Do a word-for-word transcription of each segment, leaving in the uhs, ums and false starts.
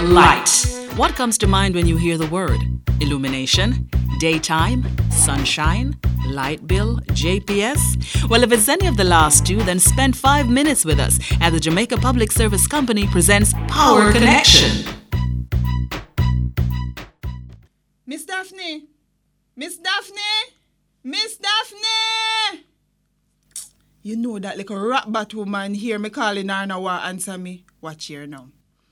light. What comes to mind when you hear the word? Illumination, daytime, sunshine, light bill, J P S? Well, if it's any of the last two, then spend five minutes with us as the Jamaica Public Service Company presents Power Connection. Miss Daphne! Miss Daphne! Miss Daphne! You know that little rat bat woman here me calling her now want answer me. Watch here now.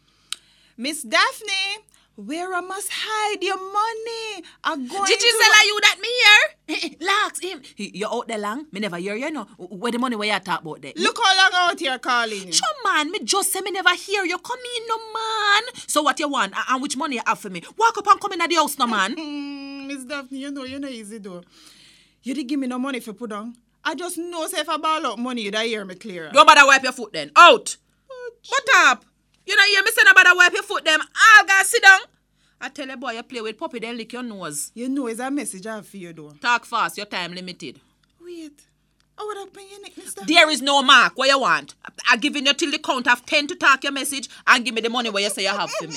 Miss Daphne, where I must hide your money? I'm going Did you to... tell you that me here? Lax him. You out there long? Me never hear you know. Where the money where you talk about that? Look how long out here calling you. Sure man, me just say me never hear you. Come in no man. So what you want and which money you have for me? Walk up and come in at the house no man. Mm, Miss Daphne, you know you're not easy though. You didn't give me no money for put on. I just know say if I ball up money, you'd hear me clear. Don't bother wipe your foot then. Out. What up? You know hear me say no bother wipe your foot them. I'll go sit down. I tell you boy, you play with puppy, then lick your nose. You know it's a message I have for you though. Talk fast, your time limited. Wait. I would have been your neck, Mister There is no mark. What you want? I'm giving you till the count of ten to talk your message and give me the money where you say you have for me.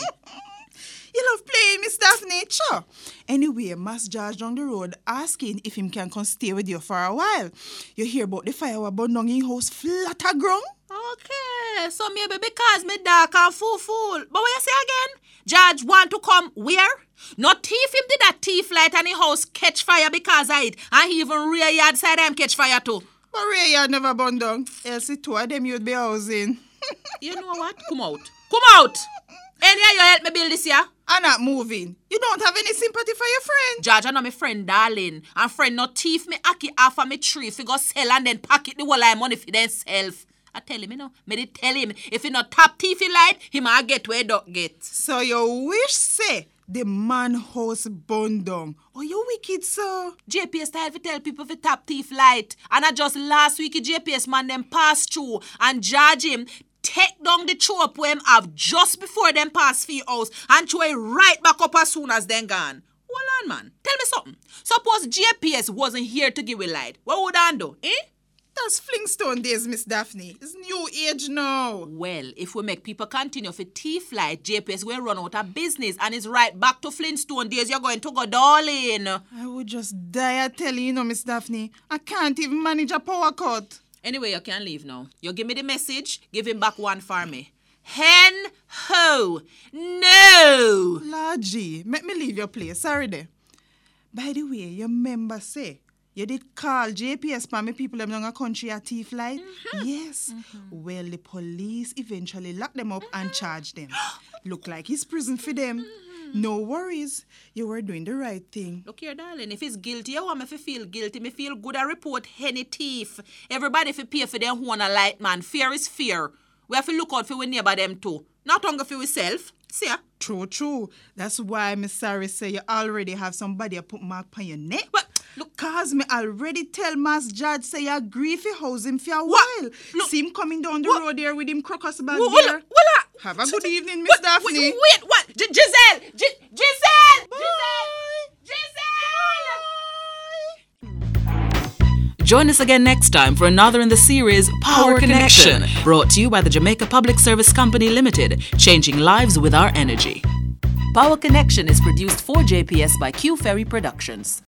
You love playing, Miss Daphne. Sure. Anyway, Mass George down the road asking if him can come stay with you for a while. You hear about the fire what burn down in house flat ground? Okay, so maybe because me dark and fool fool. But what you say again? George want to come where? Not thief him did that thief light and the house catch fire because of it. And he even rear yard side him catch fire too. But rear yard never burn down. Else the two of them you'd be housing. You know what? Come out. Come out. Any you help me build this year? I'm not moving. You don't have any sympathy for your friend? George, I know my friend darling. And friend not thief me aki half of me tree fi go sell and then pocket the whole of money for themself. I tell him, you know, me dey tell him, if he not tap thiefy light, he might get where he don't get. So you wish say the man house burn down. Oh, you wicked, so. J P S style to tell people to tap thief light. And I just last week, J P S man them pass through and judge him, take down the trope where him have just before them pass for house and throw it right back up as soon as them gone. Hold on, man. Tell me something. Suppose J P S wasn't here to give a light. What would I do, eh? That's Flintstone days, Miss Daphne. It's new age now. Well, if we make people continue for thief light, J P S will run out of business and it's right back to Flintstone days you're going to go, darling. I would just die at telling you, know, Miss Daphne. I can't even manage a power cut. Anyway, you can leave now. You give me the message, give him back one for me. Hen ho. No. Lordy, make me leave your place. Sorry there. By the way, your member say, you did call J P S for me people them down a country a thief light? Mm-hmm. Yes. Mm-hmm. Well, the police eventually locked them up mm-hmm. and charged them. Look like it's prison for them. Mm-hmm. No worries. You were doing the right thing. Look here, darling. If he's guilty, you want me to feel guilty. Me feel good. I report any thief. Everybody fi pay for their own a light, man. Fear is fear. We have to look out for we neighbor them too. Not only for ourselves. See ya? True, true. That's why Miss Sarah say you already have somebody put mark on your neck. But look, cause me already tell Mass Judge say you agree for house him for a what? while. Look, see him coming down the what? road there with him crocus bag well, there. Well, well, have a good evening, Miss Daphne. Wait, wait, what? G- Giselle! G- Giselle! Bye. Giselle! Giselle! Join us again next time for another in the series Power, Power Connection, Connection, brought to you by the Jamaica Public Service Company Limited, changing lives with our energy. Power Connection is produced for J P S by Q Ferry Productions.